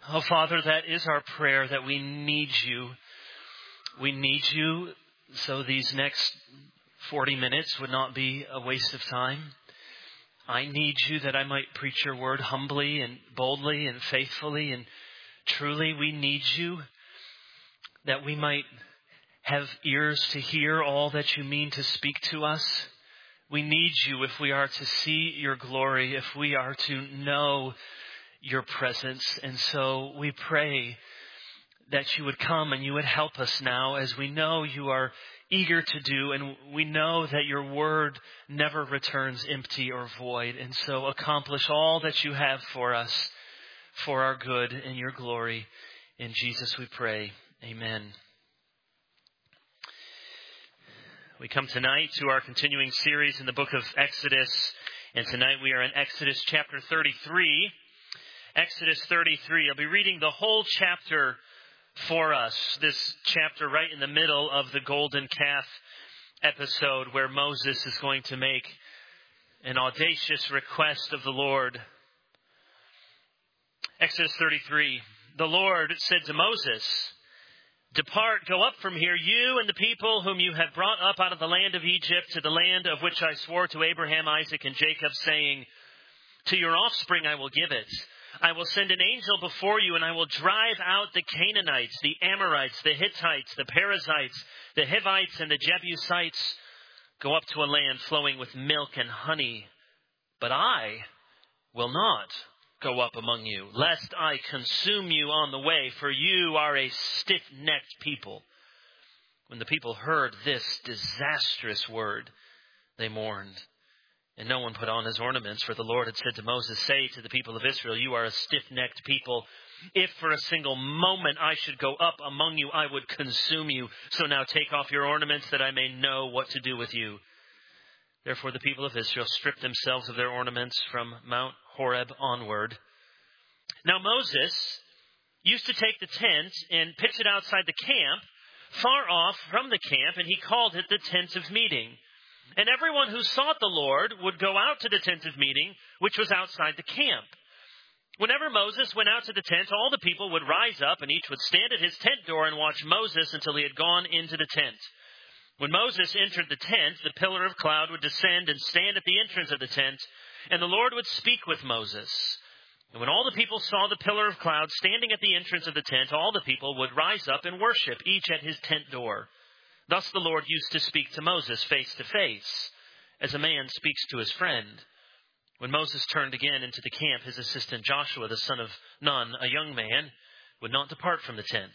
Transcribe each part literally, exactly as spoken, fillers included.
Oh, Father, that is our prayer, that we need you. We need you so these next forty minutes would not be a waste of time. I need you that I might preach your word humbly and boldly and faithfully and truly. We need you that we might have ears to hear all that you mean to speak to us. We need you if we are to see your glory, if we are to know your presence. And so we pray that you would come and you would help us now, as we know you are eager to do, and we know that your word never returns empty or void. And so accomplish all that you have for us for our good and your glory. In Jesus we pray. Amen. We come tonight to our continuing series in the book of Exodus, and tonight we are in Exodus chapter thirty-three. Exodus thirty-three. I'll be reading the whole chapter for us. This chapter right in the middle of the golden calf episode, where Moses is going to make an audacious request of the Lord. Exodus thirty-three. The Lord said to Moses, "Depart, go up from here, you and the people whom you have brought up out of the land of Egypt, to the land of which I swore to Abraham, Isaac, and Jacob, saying, to your offspring I will give it. I will send an angel before you, and I will drive out the Canaanites, the Amorites, the Hittites, the Perizzites, the Hivites, and the Jebusites. Go up to a land flowing with milk and honey. But I will not go up among you, lest I consume you on the way, for you are a stiff-necked people." When the people heard this disastrous word, they mourned. And no one put on his ornaments, for the Lord had said to Moses, "Say to the people of Israel, you are a stiff-necked people. If for a single moment I should go up among you, I would consume you. So now take off your ornaments, that I may know what to do with you." Therefore the people of Israel stripped themselves of their ornaments from Mount Horeb onward. Now Moses used to take the tent and pitch it outside the camp, far off from the camp, and he called it the tent of meeting. And everyone who sought the Lord would go out to the tent of meeting, which was outside the camp. Whenever Moses went out to the tent, all the people would rise up, and each would stand at his tent door and watch Moses until he had gone into the tent. When Moses entered the tent, the pillar of cloud would descend and stand at the entrance of the tent, and the Lord would speak with Moses. And when all the people saw the pillar of cloud standing at the entrance of the tent, all the people would rise up and worship, each at his tent door. Thus the Lord used to speak to Moses face to face, as a man speaks to his friend. When Moses turned again into the camp, his assistant Joshua, the son of Nun, a young man, would not depart from the tent.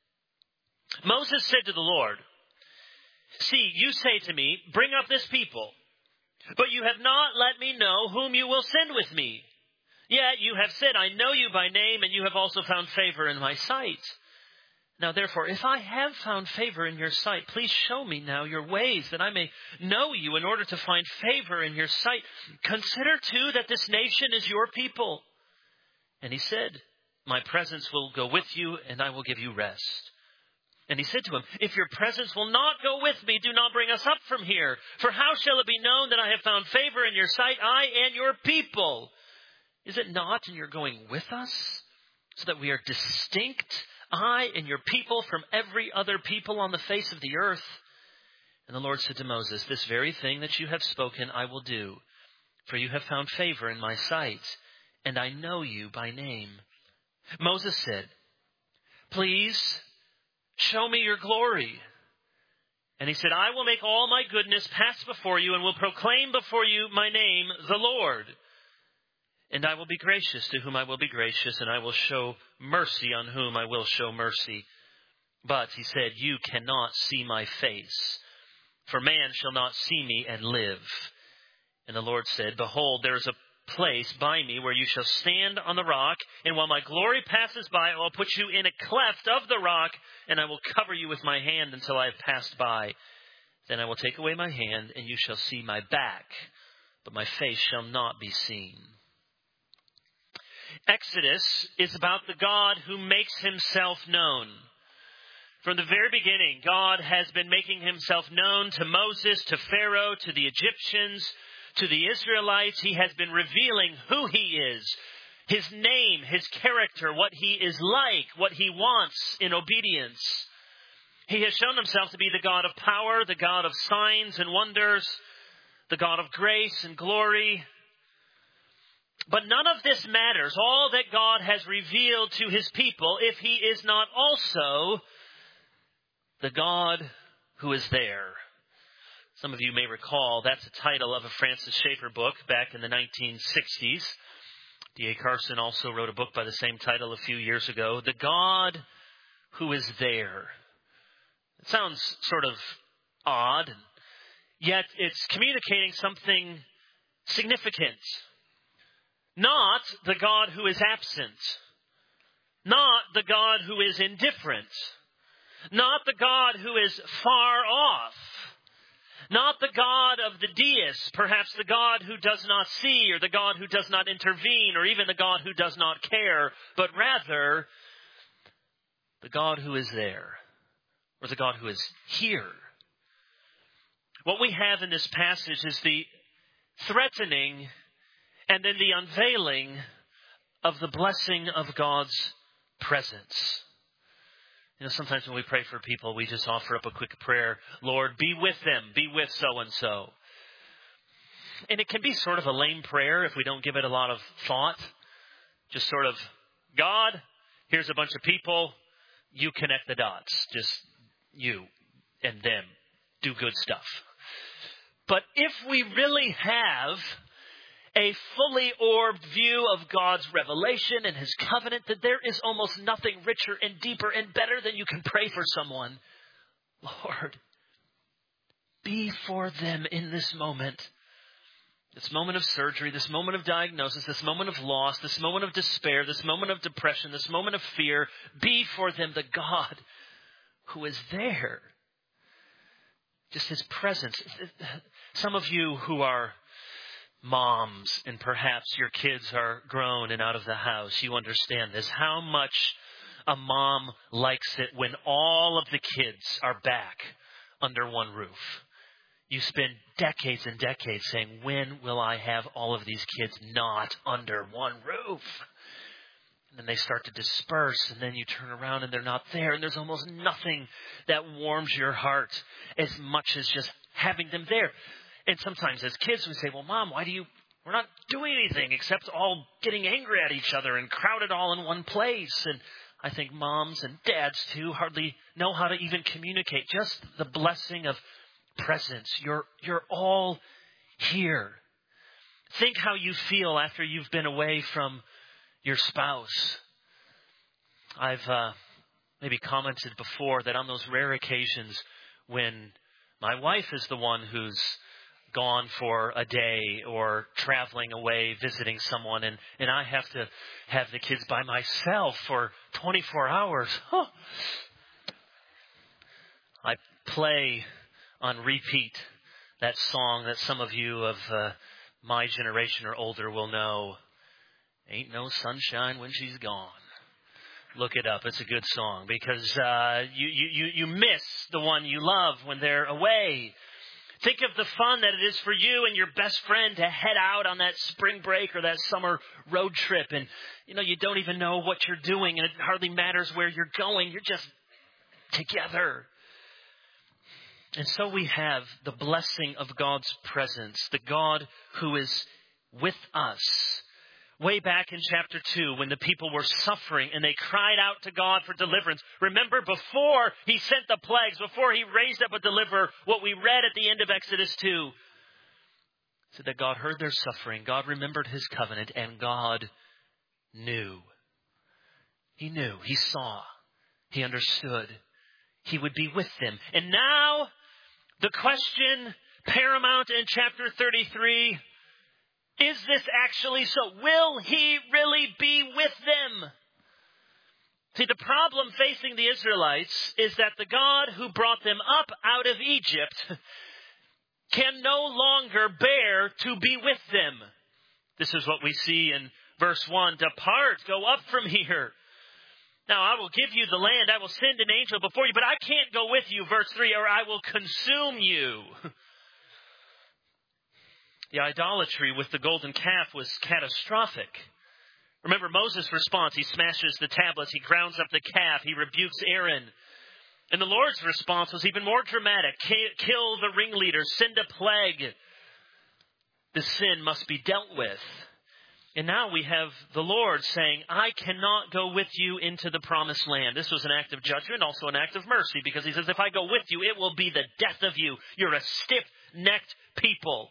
Moses said to the Lord, "See, you say to me, bring up this people, but you have not let me know whom you will send with me. Yet you have said, I know you by name, and you have also found favor in my sight. Now, therefore, if I have found favor in your sight, please show me now your ways, that I may know you in order to find favor in your sight. Consider, too, that this nation is your people." And he said, "My presence will go with you, and I will give you rest." And he said to him, "If your presence will not go with me, do not bring us up from here. For how shall it be known that I have found favor in your sight, I and your people? Is it not in your going with us, so that we are distinct, I and your people, from every other people on the face of the earth?" And the Lord said to Moses, "This very thing that you have spoken I will do, for you have found favor in my sight, and I know you by name." Moses said, "Please show me your glory." And he said, "I will make all my goodness pass before you, and will proclaim before you my name, the Lord. And I will be gracious to whom I will be gracious, and I will show mercy on whom I will show mercy. But," he said, "you cannot see my face, for man shall not see me and live." And the Lord said, "Behold, there is a place by me where you shall stand on the rock, and while my glory passes by, I will put you in a cleft of the rock, and I will cover you with my hand until I have passed by. Then I will take away my hand, and you shall see my back, but my face shall not be seen." Exodus is about the God who makes himself known. From the very beginning, God has been making himself known to Moses, to Pharaoh, to the Egyptians, to the Israelites. He has been revealing who he is. his name, his character, what he is like, what he wants in obedience. He has shown himself to be the God of power, the God of signs and wonders, the God of grace and glory. But none of this matters, all that God has revealed to his people, if he is not also the God who is there. Some of you may recall that's the title of a Francis Schaeffer book back in the nineteen sixties. D A Carson also wrote a book by the same title a few years ago, The God Who Is There. It sounds sort of odd, and yet it's communicating something significant. Not the God who is absent. Not the God who is indifferent. Not the God who is far off. Not the God of the deists, perhaps the God who does not see, or the God who does not intervene, or even the God who does not care, but rather the God who is there, or the God who is here. What we have in this passage is the threatening and then the unveiling of the blessing of God's presence. You know, sometimes when we pray for people, we just offer up a quick prayer. Lord, be with them. Be with so-and-so. And it can be sort of a lame prayer if we don't give it a lot of thought. Just sort of, God, here's a bunch of people. You connect the dots. Just you and them. Do good stuff. But if we really have a fully orbed view of God's revelation and his covenant, that there is almost nothing richer and deeper and better than you can pray for someone. Lord, be for them in this moment. This moment of surgery, this moment of diagnosis, this moment of loss, this moment of despair, this moment of depression, this moment of fear. Be for them the God who is there. Just his presence. Some of you who are moms, and perhaps your kids are grown and out of the house, you understand this. How much a mom likes it when all of the kids are back under one roof. You spend decades and decades saying, when will I have all of these kids not under one roof? And then they start to disperse, and then you turn around and they're not there, and there's almost nothing that warms your heart as much as just having them there. And sometimes as kids we say, well, Mom, why do you, we're not doing anything except all getting angry at each other and crowded all in one place. And I think moms and dads too hardly know how to even communicate just the blessing of presence. You're, you're all here. Think how you feel after you've been away from your spouse. I've uh, maybe commented before that on those rare occasions when my wife is the one who's gone for a day or traveling away, visiting someone, and, and I have to have the kids by myself for twenty-four hours. Huh. I play on repeat that song that some of you of uh, my generation or older will know. Ain't no sunshine when she's gone. Look it up. It's a good song because uh, you, you, you miss the one you love when they're away. Think of the fun that it is for you and your best friend to head out on that spring break or that summer road trip. And, you know, you don't even know what you're doing and it hardly matters where you're going. You're just together. And so we have the blessing of God's presence, the God who is with us. Way back in chapter two, when the people were suffering and they cried out to God for deliverance. Remember, before he sent the plagues, before he raised up a deliverer, what we read at the end of Exodus two, said that God heard their suffering, God remembered his covenant, and God knew. He knew, he saw, he understood. He would be with them. And now, the question paramount in chapter thirty-three, is this actually so? Will he really be with them? See, the problem facing the Israelites is that the God who brought them up out of Egypt can no longer bear to be with them. This is what we see in verse one. Depart, go up from here. Now, I will give you the land. I will send an angel before you, but I can't go with you, verse three, or I will consume you. The idolatry with the golden calf was catastrophic. Remember Moses' response. He smashes the tablets. He grounds up the calf. He rebukes Aaron. And the Lord's response was even more dramatic. Kill the ringleaders. Send a plague. The sin must be dealt with. And now we have the Lord saying, I cannot go with you into the promised land. This was an act of judgment, also an act of mercy, because he says, if I go with you, it will be the death of you. You're a stiff-necked people.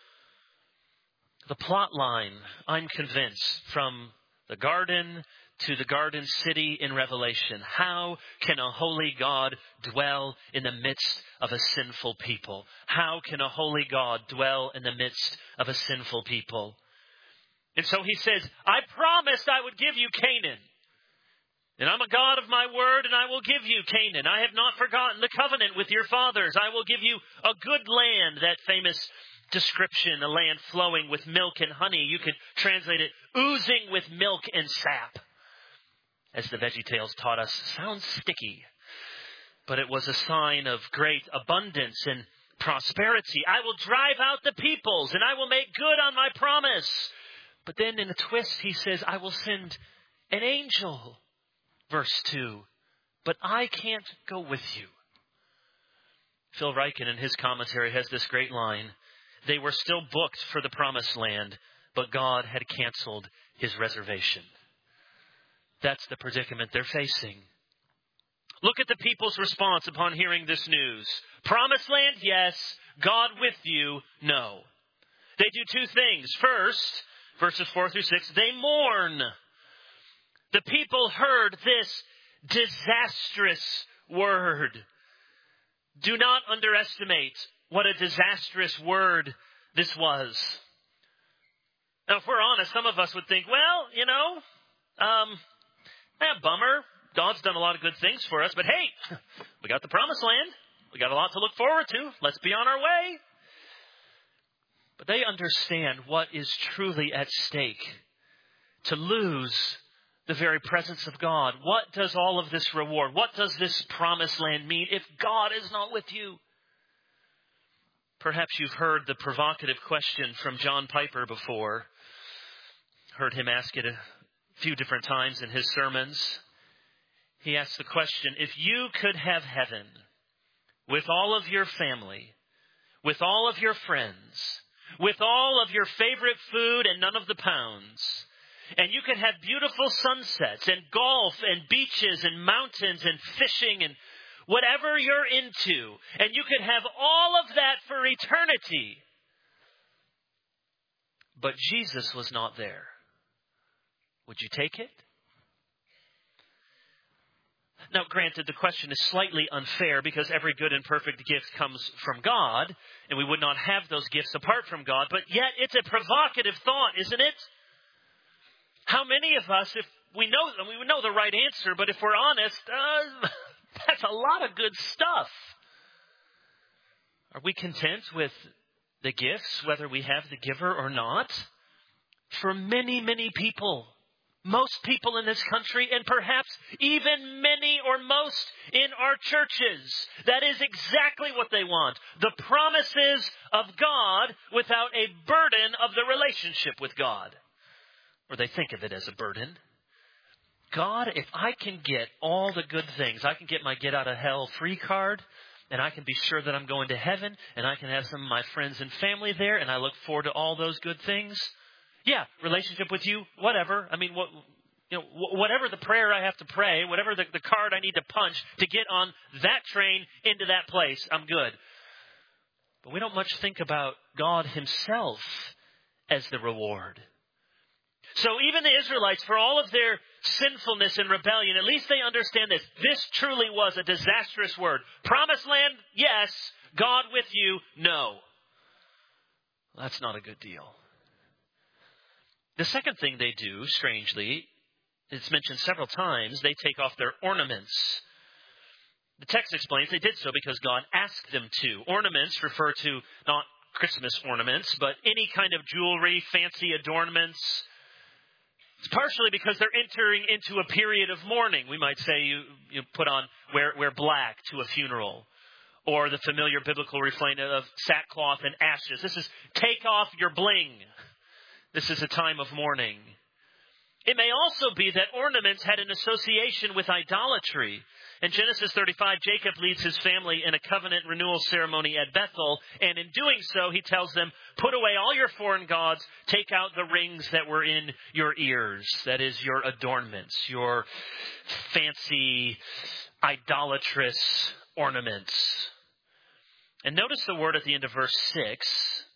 The plot line, I'm convinced, from the garden to the garden city in Revelation. How can a holy God dwell in the midst of a sinful people? How can a holy God dwell in the midst of a sinful people? And so he says, I promised I would give you Canaan. And I'm a God of my word, and I will give you Canaan. I have not forgotten the covenant with your fathers. I will give you a good land, that famous description, a land flowing with milk and honey. You could translate it, oozing with milk and sap. As the VeggieTales taught us, sounds sticky. But it was a sign of great abundance and prosperity. I will drive out the peoples, and I will make good on my promise. But then in a twist, he says, I will send an angel. Verse two. But I can't go with you. Phil Ryken in his commentary has this great line. They were still booked for the promised land, but God had canceled his reservation. That's the predicament they're facing. Look at the people's response upon hearing this news. Promised land, yes. God with you, no. They do two things. First, verses four through six, they mourn. The people heard this disastrous word. Do not underestimate what a disastrous word this was. Now, if we're honest, some of us would think, well, you know, um, eh, bummer. God's done a lot of good things for us, but hey, we got the promised land. We got a lot to look forward to. Let's be on our way. But they understand what is truly at stake. To lose the very presence of God. What does all of this reward? What does this promised land mean if God is not with you? Perhaps you've heard the provocative question from John Piper before. Heard him ask it a few different times in his sermons. He asked the question, if you could have heaven with all of your family, with all of your friends, with all of your favorite food and none of the pounds, and you could have beautiful sunsets and golf and beaches and mountains and fishing and whatever you're into, and you could have all of that for eternity, but Jesus was not there, would you take it? Now, granted, the question is slightly unfair because every good and perfect gift comes from God, and we would not have those gifts apart from God, but yet it's a provocative thought, isn't it? How many of us, if we know, we would know the right answer, but if we're honest, uh, that's a lot of good stuff. Are we content with the gifts, whether we have the giver or not? For many, many people, most people in this country, and perhaps even many or most in our churches, that is exactly what they want. The promises of God without a burden of the relationship with God. Or they think of it as a burden. God, if I can get all the good things, I can get my get out of hell free card, and I can be sure that I'm going to heaven, and I can have some of my friends and family there, and I look forward to all those good things. Yeah, relationship with you, whatever. I mean, what, you know, whatever the prayer I have to pray, whatever the, the card I need to punch to get on that train into that place, I'm good. But we don't much think about God himself as the reward. So even the Israelites, for all of their sinfulness and rebellion, at least they understand this. This truly was a disastrous word. Promised land, yes. God with you, no. That's not a good deal. The second thing they do, strangely, it's mentioned several times, they take off their ornaments. The text explains they did so because God asked them to. Ornaments refer to not Christmas ornaments, but any kind of jewelry, fancy adornments. It's partially because they're entering into a period of mourning. We might say you, you put on, wear, wear black to a funeral. Or the familiar biblical refrain of sackcloth and ashes. This is take off your bling. This is a time of mourning. It may also be that ornaments had an association with idolatry. In Genesis thirty-five, Jacob leads his family in a covenant renewal ceremony at Bethel, and in doing so, he tells them, put away all your foreign gods, take out the rings that were in your ears, that is, your adornments, your fancy, idolatrous ornaments. And notice the word at the end of verse six,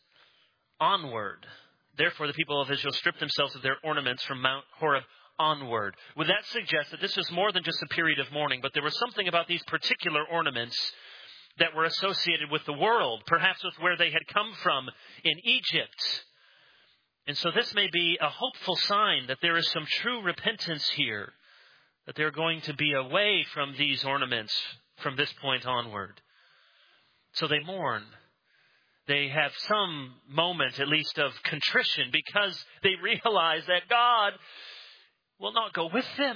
onward. Therefore, the people of Israel stripped themselves of their ornaments from Mount Horeb onward. Would that suggest that this was more than just a period of mourning, but there was something about these particular ornaments that were associated with the world, perhaps with where they had come from in Egypt. And so this may be a hopeful sign that there is some true repentance here, that they're going to be away from these ornaments from this point onward. So they mourn. They have some moment, at least, of contrition because they realize that God will not go with them.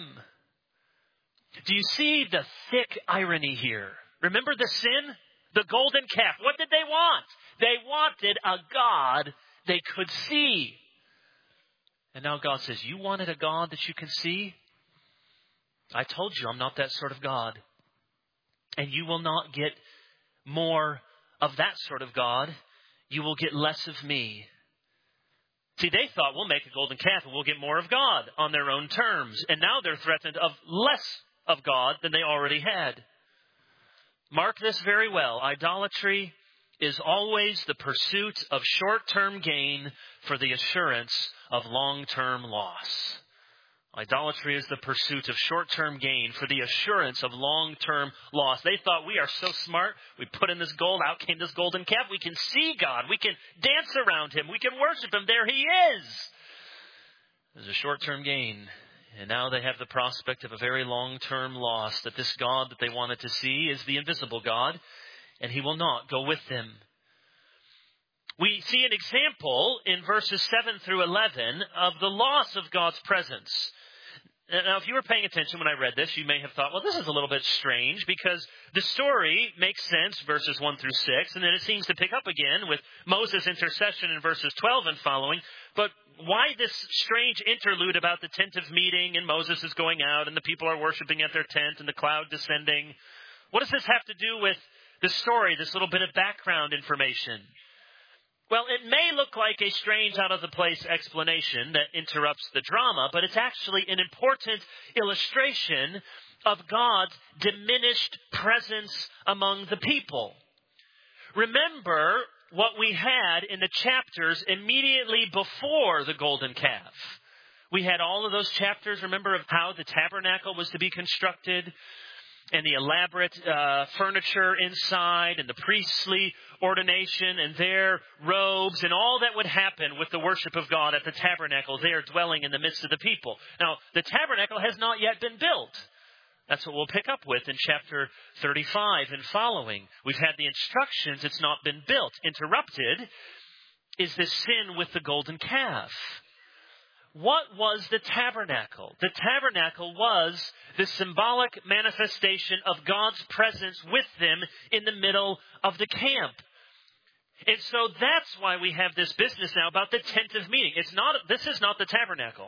Do you see the thick irony here? Remember the sin? The golden calf. What did they want? They wanted a God they could see. And now God says, you wanted a God that you can see? I told you I'm not that sort of God. And you will not get more of that sort of God. You will get less of me. See, they thought, we'll make a golden calf and we'll get more of God on their own terms. And now they're threatened of less of God than they already had. Mark this very well. Idolatry is always the pursuit of short-term gain for the assurance of long-term loss. Idolatry is the pursuit of short-term gain for the assurance of long-term loss. They thought, we are so smart. We put in this gold. Out came this golden calf. We can see God. We can dance around him. We can worship him. There he is. There's a short-term gain. And now they have the prospect of a very long-term loss, that this God that they wanted to see is the invisible God, and he will not go with them. We see an example in verses seven through eleven of the loss of God's presence. Now, if you were paying attention when I read this, you may have thought, well, this is a little bit strange because the story makes sense, verses one through six, and then it seems to pick up again with Moses' intercession in verses twelve and following. But why this strange interlude about the tent of meeting and Moses is going out and the people are worshiping at their tent and the cloud descending? What does this have to do with the story, this little bit of background information? Well, it may look like a strange, out-of-the-place explanation that interrupts the drama, but it's actually an important illustration of God's diminished presence among the people. Remember what we had in the chapters immediately before the golden calf. We had all of those chapters, remember, of how the tabernacle was to be constructed, and the elaborate uh, furniture inside, and the priestly ordination, and their robes, and all that would happen with the worship of God at the tabernacle there dwelling in the midst of the people. Now, the tabernacle has not yet been built. That's what we'll pick up with in chapter thirty-five and following. We've had the instructions, it's not been built. Interrupted is this sin with the golden calf. What was the tabernacle? The tabernacle was the symbolic manifestation of God's presence with them in the middle of the camp. And so that's why we have this business now about the tent of meeting. It's not, this is not the tabernacle.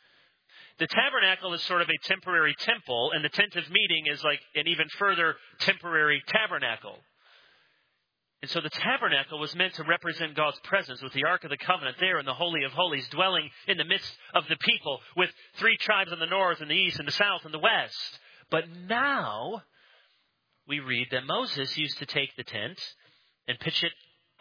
The tabernacle is sort of a temporary temple, and the tent of meeting is like an even further temporary tabernacle. And so the tabernacle was meant to represent God's presence with the Ark of the Covenant there in the Holy of Holies, dwelling in the midst of the people with three tribes in the north and the east and the south and the west. But now we read that Moses used to take the tent and pitch it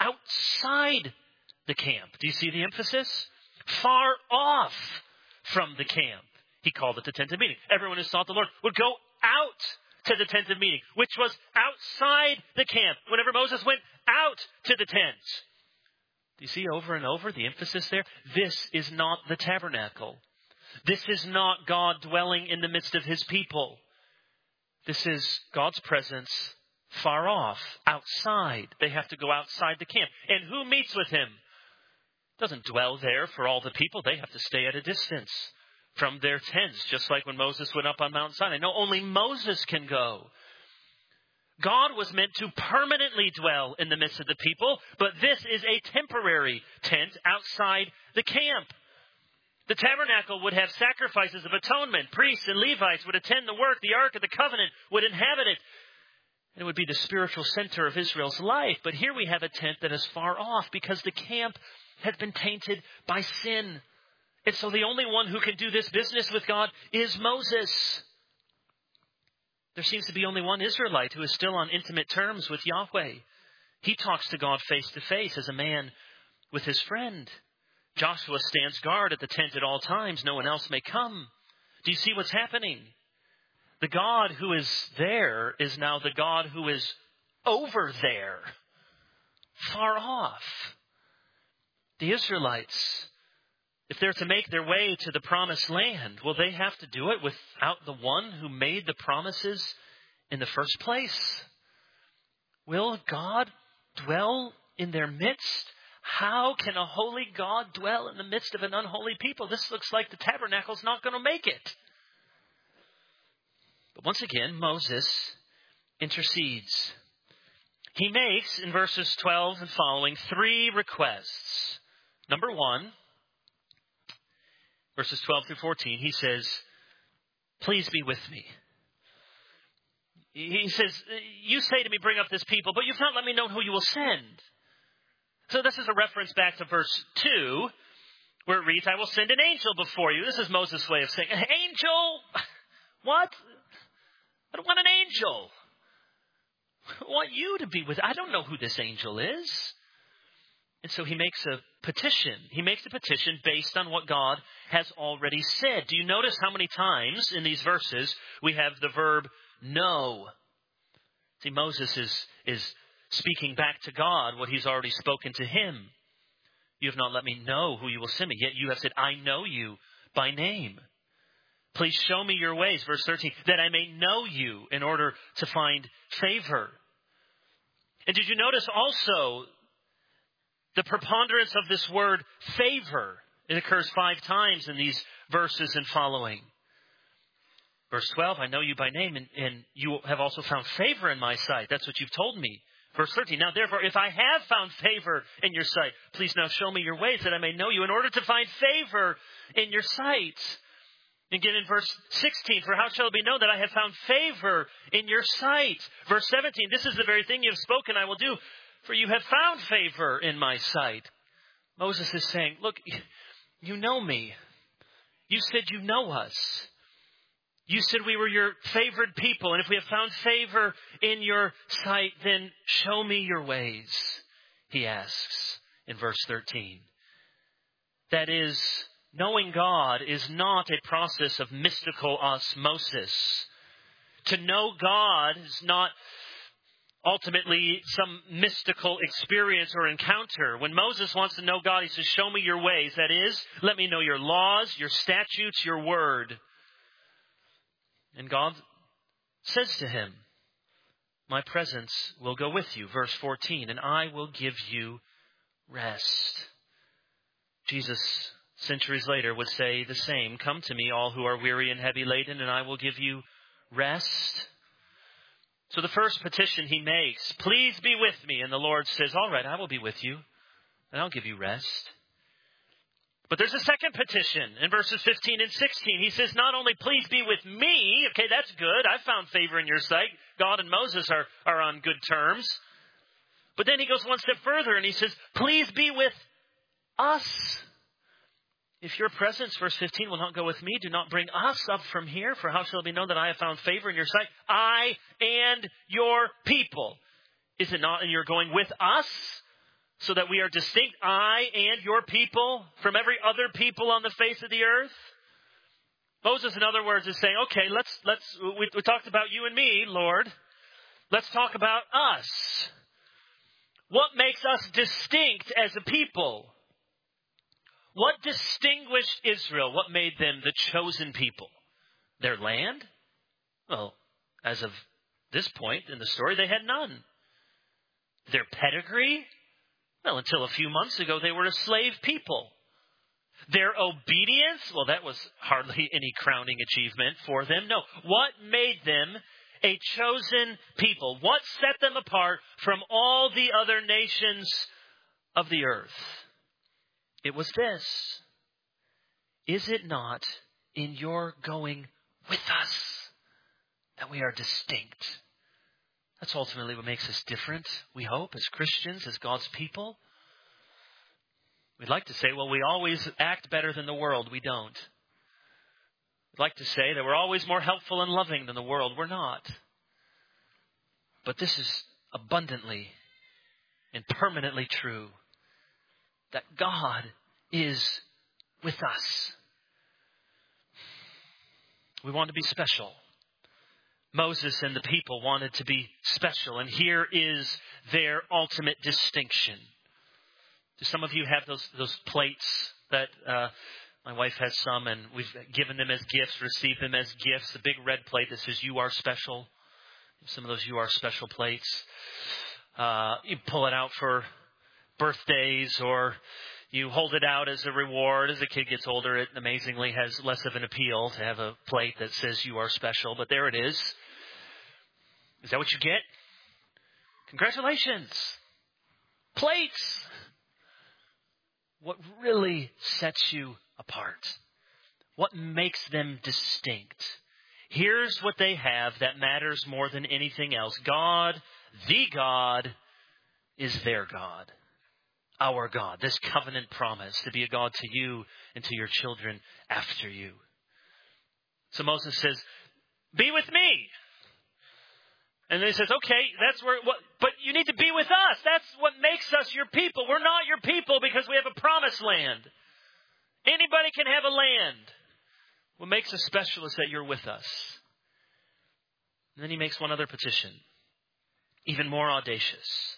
outside the camp. Do you see the emphasis? Far off from the camp. He called it the tent of meeting. Everyone who sought the Lord would go out to the tent of meeting, which was outside the camp. Whenever Moses went out to the tent. Do you see over and over the emphasis there? This is not the tabernacle. This is not God dwelling in the midst of his people. This is God's presence far off, outside. They have to go outside the camp. And who meets with him? Doesn't dwell there for all the people. They have to stay at a distance from their tents, just like when Moses went up on Mount Sinai. No, only Moses can go. God was meant to permanently dwell in the midst of the people, but this is a temporary tent outside the camp. The tabernacle would have sacrifices of atonement. Priests and Levites would attend the work. The Ark of the Covenant would inhabit it. It would be the spiritual center of Israel's life. But here we have a tent that is far off because the camp had been tainted by sin. And so the only one who can do this business with God is Moses. There seems to be only one Israelite who is still on intimate terms with Yahweh. He talks to God face to face as a man with his friend. Joshua stands guard at the tent at all times. No one else may come. Do you see what's happening? The God who is there is now the God who is over there, far off. The Israelites, if they're to make their way to the promised land, will they have to do it without the one who made the promises in the first place? Will God dwell in their midst? How can a holy God dwell in the midst of an unholy people? This looks like the tabernacle's not going to make it. But once again, Moses intercedes. He makes, in verses twelve and following, three requests. Number one, verses twelve through fourteen, he says, please be with me. He says, you say to me, bring up this people, but you've not let me know who you will send. So this is a reference back to verse two, where it reads, I will send an angel before you. This is Moses' way of saying, angel? What? I don't want an angel. I want you to be with, I don't know who this angel is. And so he makes a petition. He makes a petition based on what God has already said. Do you notice how many times in these verses we have the verb no? See, Moses is, is speaking back to God what he's already spoken to him. You have not let me know who you will send me, yet you have said, I know you by name. Please show me your ways, verse thirteen, that I may know you in order to find favor. And did you notice also the preponderance of this word favor? It occurs five times in these verses and following. Verse twelve, I know you by name, and, and you have also found favor in my sight. That's what you've told me. Verse thirteen, now therefore, if I have found favor in your sight, please now show me your ways that I may know you in order to find favor in your sight. Again in verse sixteen, for how shall it be known that I have found favor in your sight? Verse seventeen, this is the very thing you have spoken I will do, for you have found favor in my sight. Moses is saying, look, you know me. You said you know us. You said we were your favored people, and if we have found favor in your sight, then show me your ways, he asks in verse thirteen. That is, knowing God is not a process of mystical osmosis. To know God is not ultimately some mystical experience or encounter. When Moses wants to know God, he says, show me your ways. That is, let me know your laws, your statutes, your word. And God says to him, my presence will go with you. Verse fourteen, and I will give you rest. Jesus, centuries later, would say the same. Come to me, all who are weary and heavy laden, and I will give you rest. So the first petition he makes, please be with me. And the Lord says, all right, I will be with you, and I'll give you rest. But there's a second petition in verses fifteen and sixteen. He says, not only please be with me. Okay, that's good. I found favor in your sight. God and Moses are, are on good terms. But then he goes one step further and he says, please be with us. If your presence, verse fifteen, will not go with me, do not bring us up from here. For how shall it be known that I have found favor in your sight? I and your people. Is it not, and you're going with us? So that we are distinct, I and your people, from every other people on the face of the earth? Moses, in other words, is saying, okay, let's, let's, we, we talked about you and me, Lord. Let's talk about us. What makes us distinct as a people? What distinguished Israel? What made them the chosen people? Their land? Well, as of this point in the story, they had none. Their pedigree? Well, until a few months ago, they were a slave people. Their obedience? Well, that was hardly any crowning achievement for them. No. What made them a chosen people? What set them apart from all the other nations of the earth? It was this. Is it not in your going with us that we are distinct? That's ultimately what makes us different, we hope, as Christians, as God's people. We'd like to say, well, we always act better than the world. We don't. We'd like to say that we're always more helpful and loving than the world. We're not. But this is abundantly and permanently true, that God is with us. We want to be special. Moses and the people wanted to be special, and here is their ultimate distinction. Do some of you have those those plates that uh, my wife has some, and we've given them as gifts, received them as gifts? The big red plate that says "You are special." Some of those "You are special" plates. Uh, you pull it out for birthdays, or you hold it out as a reward. As a kid gets older, it amazingly has less of an appeal to have a plate that says "You are special." But there it is. Is that what you get? Congratulations. Plates. What really sets you apart? What makes them distinct? Here's what they have that matters more than anything else. God, the God, is their God. Our God. This covenant promise to be a God to you and to your children after you. So Moses says, be with me. And then he says, okay, that's where, what, but you need to be with us. That's what makes us your people. We're not your people because we have a promised land. Anybody can have a land. What makes us special is that you're with us. And then he makes one other petition, even more audacious.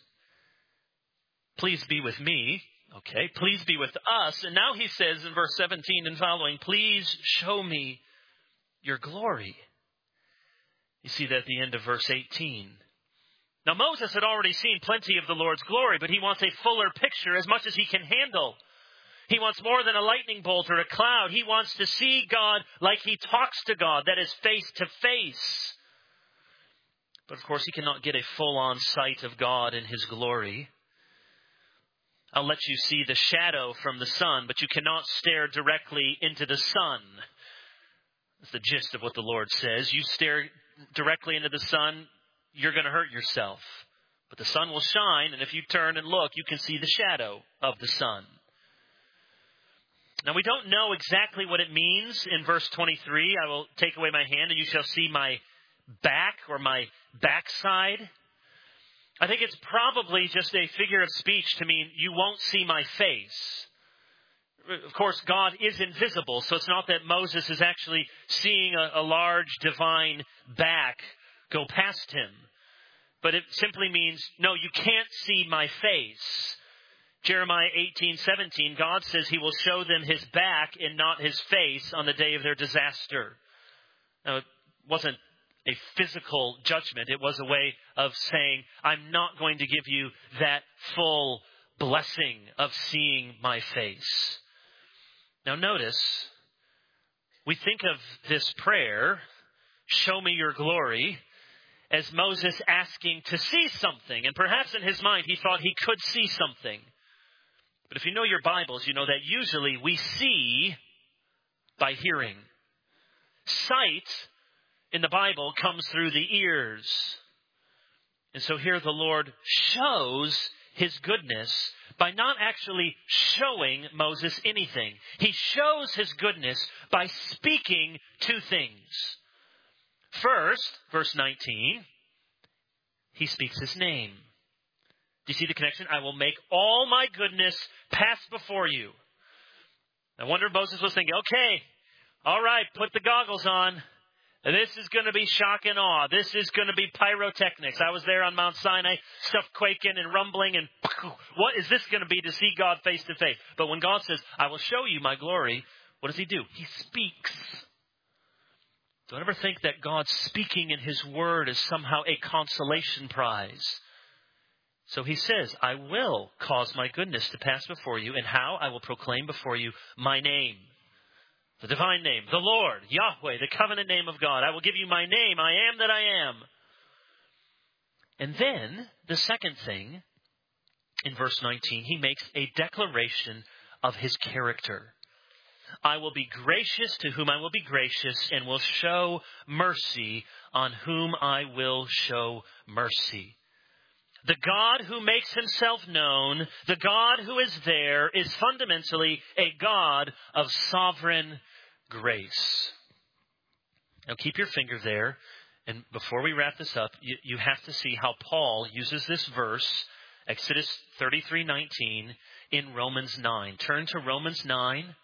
Please be with me. Okay, please be with us. And now he says in verse seventeen and following, please show me your glory. You see that at the end of verse eighteen. Now Moses had already seen plenty of the Lord's glory, but he wants a fuller picture, as much as he can handle. He wants more than a lightning bolt or a cloud. He wants to see God like he talks to God, that is face to face. But of course he cannot get a full-on sight of God in his glory. I'll let you see the shadow from the sun, but you cannot stare directly into the sun. That's the gist of what the Lord says. You stare directly into the sun, you're going to hurt yourself. But the sun will shine, and if you turn and look, you can see the shadow of the sun. Now, we don't know exactly what it means in verse twenty-three. I will take away my hand, and you shall see my back or my backside. I think it's probably just a figure of speech to mean you won't see my face. Of course, God is invisible, so it's not that Moses is actually seeing a, a large divine back go past him. But it simply means, no, you can't see my face. Jeremiah eighteen seventeen, God says he will show them his back and not his face on the day of their disaster. Now, it wasn't a physical judgment. It was a way of saying, I'm not going to give you that full blessing of seeing my face. Now notice, we think of this prayer, show me your glory, as Moses asking to see something. And perhaps in his mind he thought he could see something. But if you know your Bibles, you know that usually we see by hearing. Sight in the Bible comes through the ears. And so here the Lord shows his goodness by not actually showing Moses anything. He shows his goodness by speaking two things. First, verse nineteen, he speaks his name. Do you see the connection? I will make all my goodness pass before you. I wonder if Moses was thinking, okay, all right, put the goggles on. This is going to be shock and awe. This is going to be pyrotechnics. I was there on Mount Sinai, stuff quaking and rumbling, and what is this going to be to see God face to face? But when God says, I will show you my glory, what does he do? He speaks. Don't ever think that God speaking in his word is somehow a consolation prize. So he says, I will cause my goodness to pass before you. And how? I will proclaim before you my name. The divine name, the Lord, Yahweh, the covenant name of God. I will give you my name. I am that I am. And then the second thing, in verse nineteen, he makes a declaration of his character. I will be gracious to whom I will be gracious, and will show mercy on whom I will show mercy. The God who makes himself known, the God who is there, is fundamentally a God of sovereign grace. Now keep your finger there. And before we wrap this up, you, you have to see how Paul uses this verse, Exodus thirty-three nineteen, in Romans nine. Turn to Romans nine.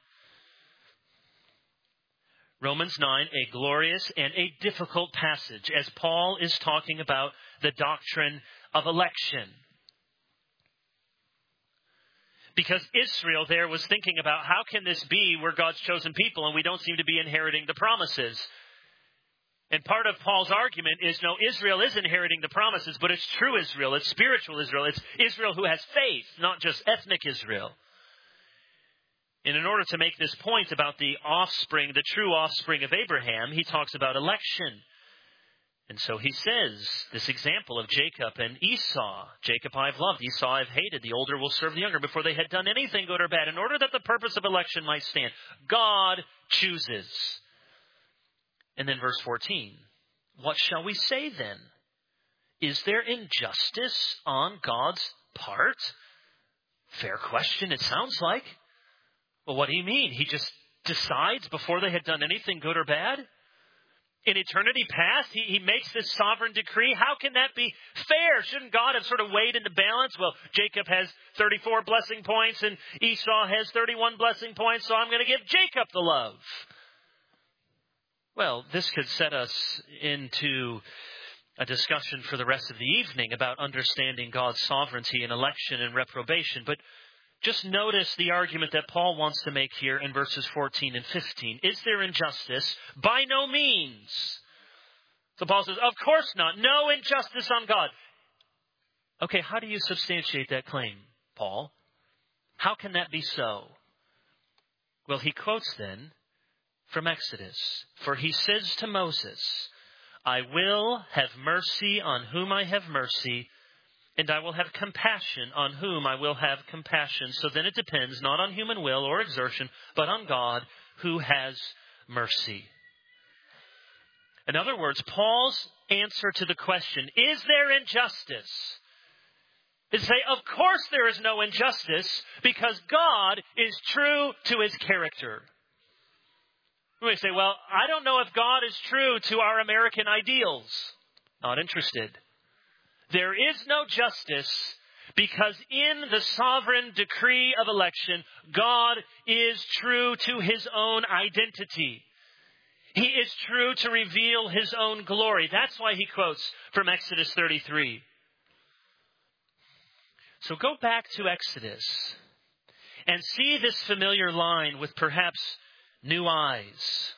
Romans nine, a glorious and a difficult passage, as Paul is talking about the doctrine of election. Because Israel there was thinking about, how can this be we're God's chosen people and we don't seem to be inheriting the promises? And part of Paul's argument is, no, Israel is inheriting the promises, but it's true Israel, it's spiritual Israel, it's Israel who has faith, not just ethnic Israel. And in order to make this point about the offspring, the true offspring of Abraham, he talks about election. And so he says, this example of Jacob and Esau. Jacob I've loved, Esau I've hated. The older will serve the younger before they had done anything good or bad, in order that the purpose of election might stand. God chooses. And then verse fourteen. What shall we say then? Is there injustice on God's part? Fair question, it sounds like. Well, what do you mean? He just decides before they had done anything good or bad? In eternity past, he, he makes this sovereign decree. How can that be fair? Shouldn't God have sort of weighed in the balance? Well, Jacob has thirty-four blessing points and Esau has thirty-one blessing points, so I'm going to give Jacob the love. Well, this could set us into a discussion for the rest of the evening about understanding God's sovereignty in election and reprobation. But just notice the argument that Paul wants to make here in verses fourteen and fifteen. Is there injustice? By no means. So Paul says, of course not. No injustice on God. Okay, how do you substantiate that claim, Paul? How can that be so? Well, he quotes then from Exodus. For he says to Moses, I will have mercy on whom I have mercy, and I will have compassion on whom I will have compassion. So then it depends not on human will or exertion, but on God who has mercy. In other words, Paul's answer to the question, is there injustice? Is to say, of course there is no injustice, because God is true to his character. We may say, well, I don't know if God is true to our American ideals. Not interested. There is no justice because in the sovereign decree of election, God is true to his own identity. He is true to reveal his own glory. That's why he quotes from Exodus thirty-three. So go back to Exodus and see this familiar line with perhaps new eyes.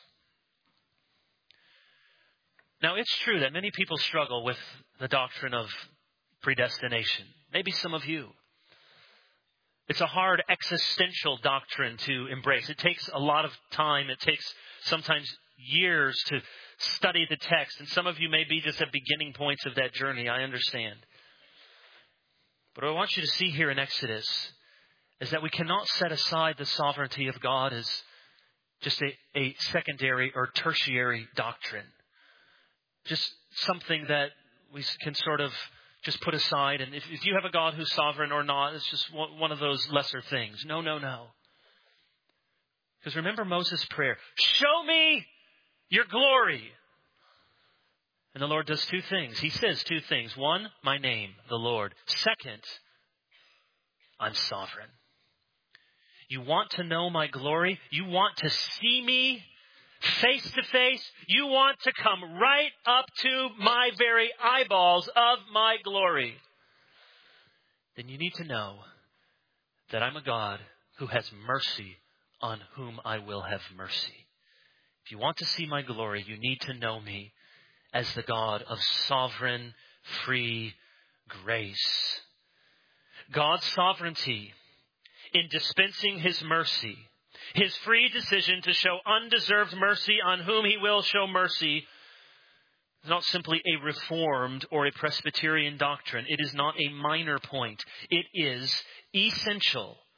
Now, it's true that many people struggle with the doctrine of predestination. Maybe some of you. It's a hard existential doctrine to embrace. It takes a lot of time. It takes sometimes years to study the text. And some of you may be just at beginning points of that journey. I understand. But what I want you to see here in Exodus is that we cannot set aside the sovereignty of God as just a, a secondary or tertiary doctrine. Just something that we can sort of just put aside. And if, if you have a God who's sovereign or not, it's just one, one of those lesser things. No, no, no. Because remember Moses' prayer. Show me your glory. And the Lord does two things. He says two things. One, my name, the Lord. Second, I'm sovereign. You want to know my glory? You want to see me face to face? You want to come right up to my very eyeballs of my glory? Then you need to know that I'm a God who has mercy on whom I will have mercy. If you want to see my glory, you need to know me as the God of sovereign, free grace. God's sovereignty in dispensing his mercy, his free decision to show undeserved mercy on whom he will show mercy, is not simply a Reformed or a Presbyterian doctrine. It is not a minor point. It is essential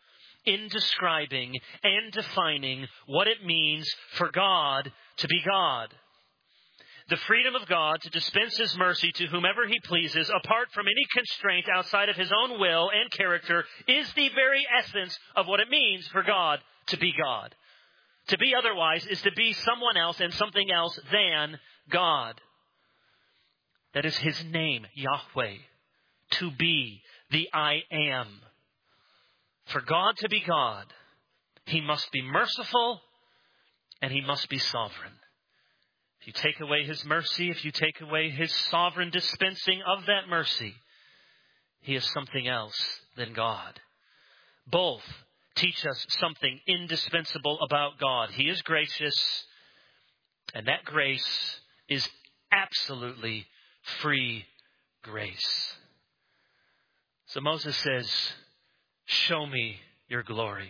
in describing and defining what it means for God to be God. The freedom of God to dispense His mercy to whomever He pleases, apart from any constraint outside of His own will and character, is the very essence of what it means for God to be God. To be otherwise is to be someone else and something else than God. That is His name, Yahweh. To be the I am. For God to be God, He must be merciful and He must be sovereign. If you take away His mercy, if you take away His sovereign dispensing of that mercy, He is something else than God. Both teach us something indispensable about God. He is gracious, and that grace is absolutely free grace. So Moses says, show me your glory.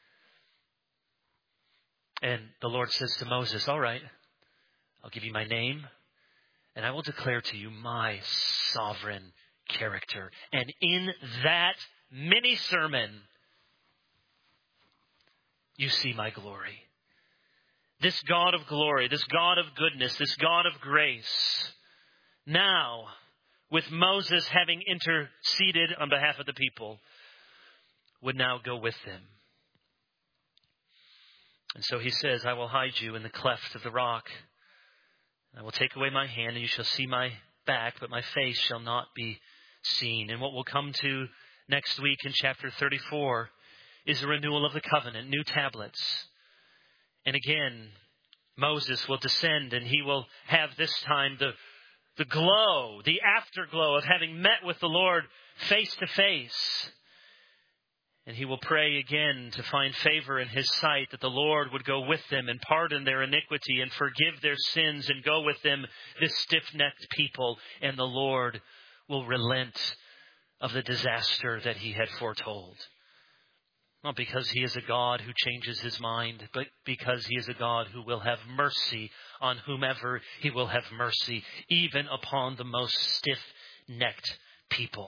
And the Lord says to Moses, all right, I'll give you my name, and I will declare to you my sovereign character. And in that mini sermon, you see my glory. This God of glory, this God of goodness, this God of grace. Now, with Moses having interceded on behalf of the people, would now go with them. And so he says, I will hide you in the cleft of the rock. I will take away my hand, and you shall see my back, but my face shall not be seen. And what we'll come to next week in chapter thirty-four is a renewal of the covenant, new tablets. And again, Moses will descend, and he will have this time the, the glow, the afterglow of having met with the Lord face to face. And he will pray again to find favor in His sight, that the Lord would go with them and pardon their iniquity and forgive their sins and go with them, this stiff-necked people. And the Lord will relent of the disaster that He had foretold. Not because He is a God who changes His mind, but because He is a God who will have mercy on whomever He will have mercy, even upon the most stiff-necked people.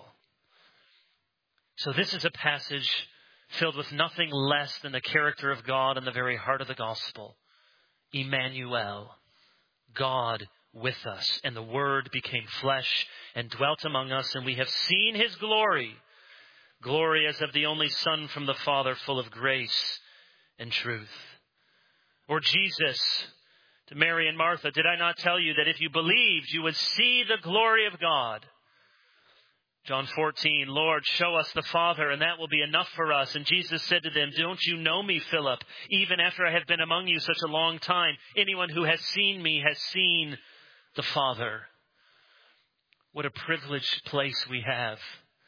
So this is a passage filled with nothing less than the character of God in the very heart of the gospel. Emmanuel, God with us. And the Word became flesh and dwelt among us, and we have seen His glory. Glory as of the only Son from the Father, full of grace and truth. Or Jesus to Mary and Martha, did I not tell you that if you believed, you would see the glory of God? John fourteen, Lord, show us the Father, and that will be enough for us. And Jesus said to them, don't you know me, Philip, even after I have been among you such a long time? Anyone who has seen me has seen the Father. What a privileged place we have.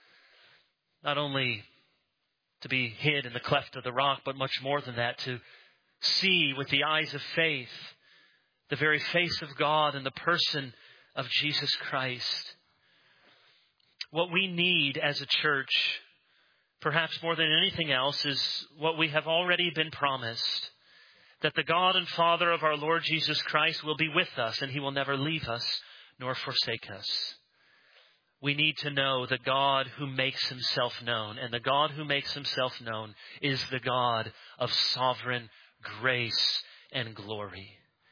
Not only to be hid in the cleft of the rock, but much more than that, to see with the eyes of faith the very face of God in the person of Jesus Christ. What we need as a church, perhaps more than anything else, is what we have already been promised. That the God and Father of our Lord Jesus Christ will be with us, and He will never leave us nor forsake us. We need to know the God who makes Himself known. And the God who makes Himself known is the God of sovereign grace and glory.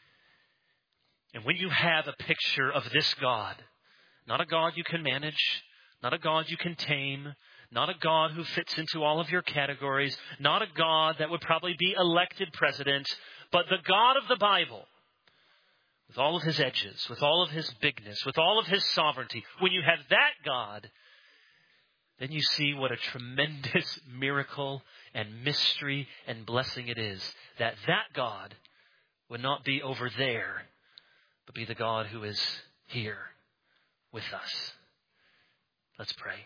And when you have a picture of this God, not a God you can manage, not a God you can tame, not a God who fits into all of your categories, not a God that would probably be elected president, but the God of the Bible, with all of His edges, with all of His bigness, with all of His sovereignty. When you have that God, then you see what a tremendous miracle and mystery and blessing it is that that God would not be over there, but be the God who is here with us. Let's pray.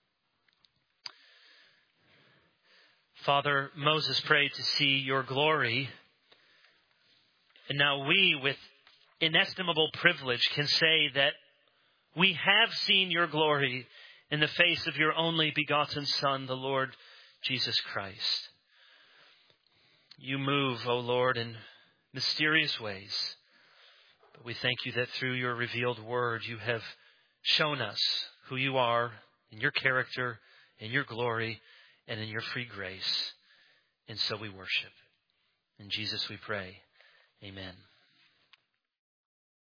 Father, Moses prayed to see your glory. And now we, with inestimable privilege, can say that we have seen your glory in the face of your only begotten Son, the Lord Jesus Christ. You move, O Lord, in mysterious ways. But we thank you that through your revealed word, you have shown us who you are in your character, in your glory, and in your free grace. And so we worship. In Jesus we pray. Amen.